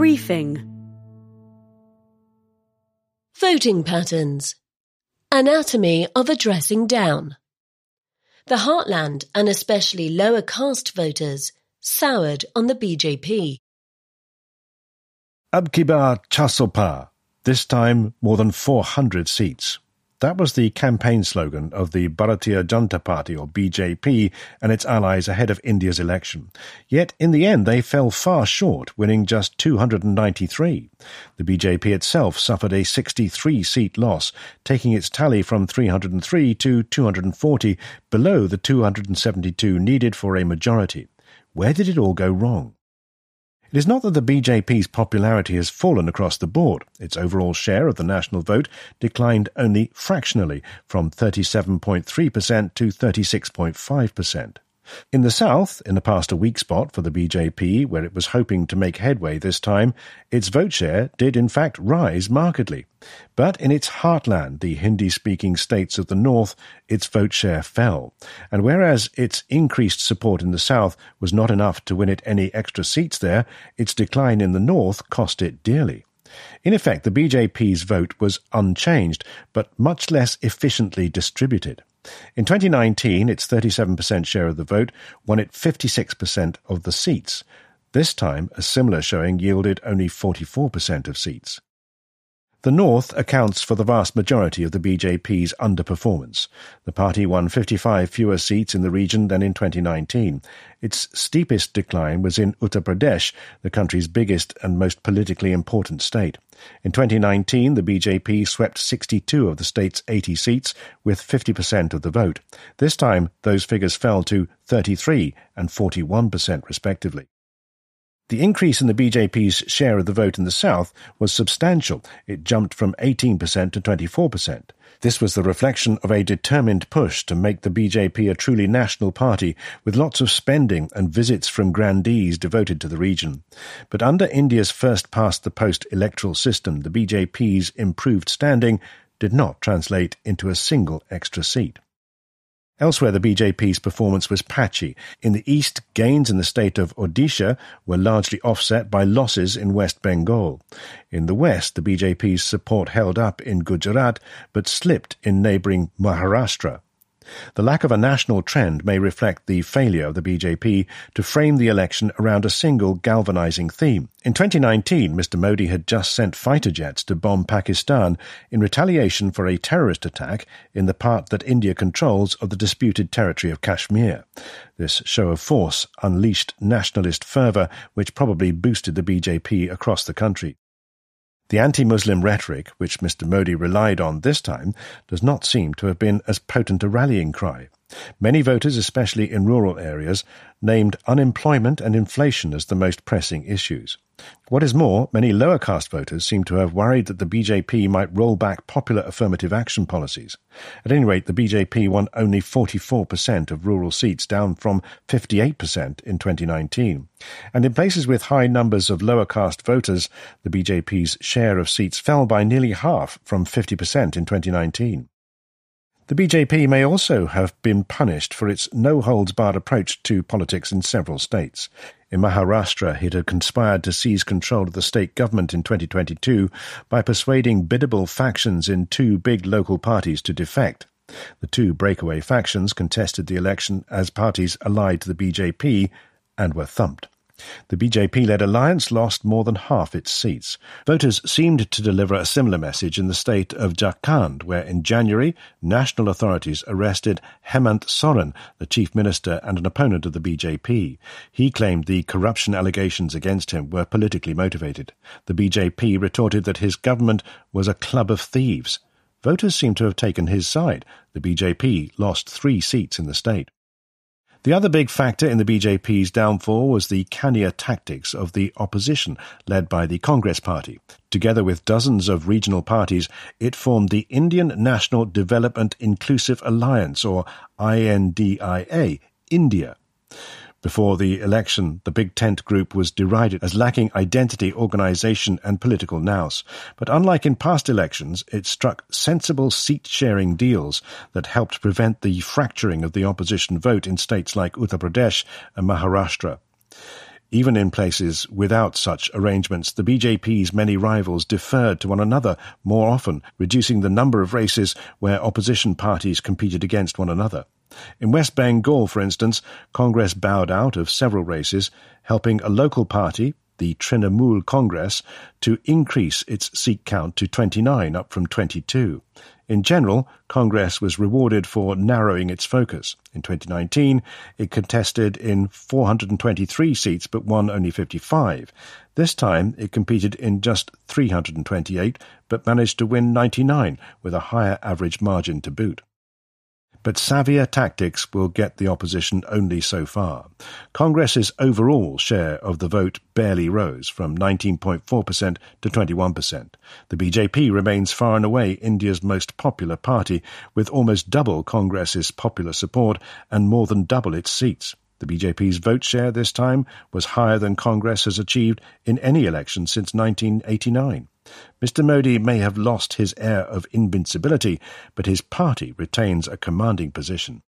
Briefing. Voting patterns. Anatomy of a dressing down. The heartland and especially lower caste voters soured on the BJP. Ab ki baar 400 par, this time more than 400 seats. That was the campaign slogan of the Bharatiya Janata Party, or BJP, and its allies ahead of India's election. Yet, in the end, they fell far short, winning just 293. The BJP itself suffered a 63-seat loss, taking its tally from 303 to 240, below the 272 needed for a majority. Where did it all go wrong? It is not that the BJP's popularity has fallen across the board. Its overall share of the national vote declined only fractionally, from 37.3% to 36.5%. In the south, in the past a weak spot for the BJP, where it was hoping to make headway this time, its vote share did in fact rise markedly. But in its heartland, the Hindi-speaking states of the north, its vote share fell. And whereas its increased support in the south was not enough to win it any extra seats there, its decline in the north cost it dearly. In effect, the BJP's vote was unchanged, but much less efficiently distributed. In 2019, its 37% share of the vote won it 56% of the seats. This time, a similar showing yielded only 44% of seats. The North accounts for the vast majority of the BJP's underperformance. The party won 55 fewer seats in the region than in 2019. Its steepest decline was in Uttar Pradesh, the country's biggest and most politically important state. In 2019, the BJP swept 62 of the state's 80 seats, with 50% of the vote. This time, those figures fell to 33% and 41% respectively. The increase in the BJP's share of the vote in the south was substantial. It jumped from 18% to 24%. This was the reflection of a determined push to make the BJP a truly national party, with lots of spending and visits from grandees devoted to the region. But under India's first-past-the-post electoral system, the BJP's improved standing did not translate into a single extra seat. Elsewhere, the BJP's performance was patchy. In the east, gains in the state of Odisha were largely offset by losses in West Bengal. In the west, the BJP's support held up in Gujarat, but slipped in neighbouring Maharashtra. The lack of a national trend may reflect the failure of the BJP to frame the election around a single galvanizing theme. In 2019, Mr. Modi had just sent fighter jets to bomb Pakistan in retaliation for a terrorist attack in the part that India controls of the disputed territory of Kashmir. This show of force unleashed nationalist fervour, which probably boosted the BJP across the country. The anti-Muslim rhetoric, which Mr. Modi relied on this time, does not seem to have been as potent a rallying cry. Many voters, especially in rural areas, named unemployment and inflation as the most pressing issues. What is more, many lower caste voters seem to have worried that the BJP might roll back popular affirmative action policies. At any rate, the BJP won only 44% of rural seats, down from 58% in 2019. And in places with high numbers of lower caste voters, the BJP's share of seats fell by nearly half, from 50% in 2019. The BJP may also have been punished for its no-holds-barred approach to politics in several states. In Maharashtra, it had conspired to seize control of the state government in 2022 by persuading biddable factions in two big local parties to defect. The two breakaway factions contested the election as parties allied to the BJP and were thumped. The BJP-led alliance lost more than half its seats. Voters seemed to deliver a similar message in the state of Jharkhand, where in January, national authorities arrested Hemant Soren, the chief minister and an opponent of the BJP. He claimed the corruption allegations against him were politically motivated. The BJP retorted that his government was a club of thieves. Voters seem to have taken his side. The BJP lost 3 seats in the state. The other big factor in the BJP's downfall was the cannier tactics of the opposition, led by the Congress Party. Together with dozens of regional parties, it formed the Indian National Development Inclusive Alliance, or INDIA, India. Before the election, the Big Tent group was derided as lacking identity, organisation and political nous. But unlike in past elections, it struck sensible seat-sharing deals that helped prevent the fracturing of the opposition vote in states like Uttar Pradesh and Maharashtra. Even in places without such arrangements, the BJP's many rivals deferred to one another more often, reducing the number of races where opposition parties competed against one another. In West Bengal, for instance, Congress bowed out of several races, helping a local party, the Trinamool Congress, to increase its seat count to 29, up from 22. In general, Congress was rewarded for narrowing its focus. In 2019, it contested in 423 seats but won only 55. This time, it competed in just 328 but managed to win 99, with a higher average margin to boot. But savvier tactics will get the opposition only so far. Congress's overall share of the vote barely rose, from 19.4% to 21%. The BJP remains far and away India's most popular party, with almost double Congress's popular support and more than double its seats. The BJP's vote share this time was higher than Congress has achieved in any election since 1989. Mr. Modi may have lost his air of invincibility, but his party retains a commanding position.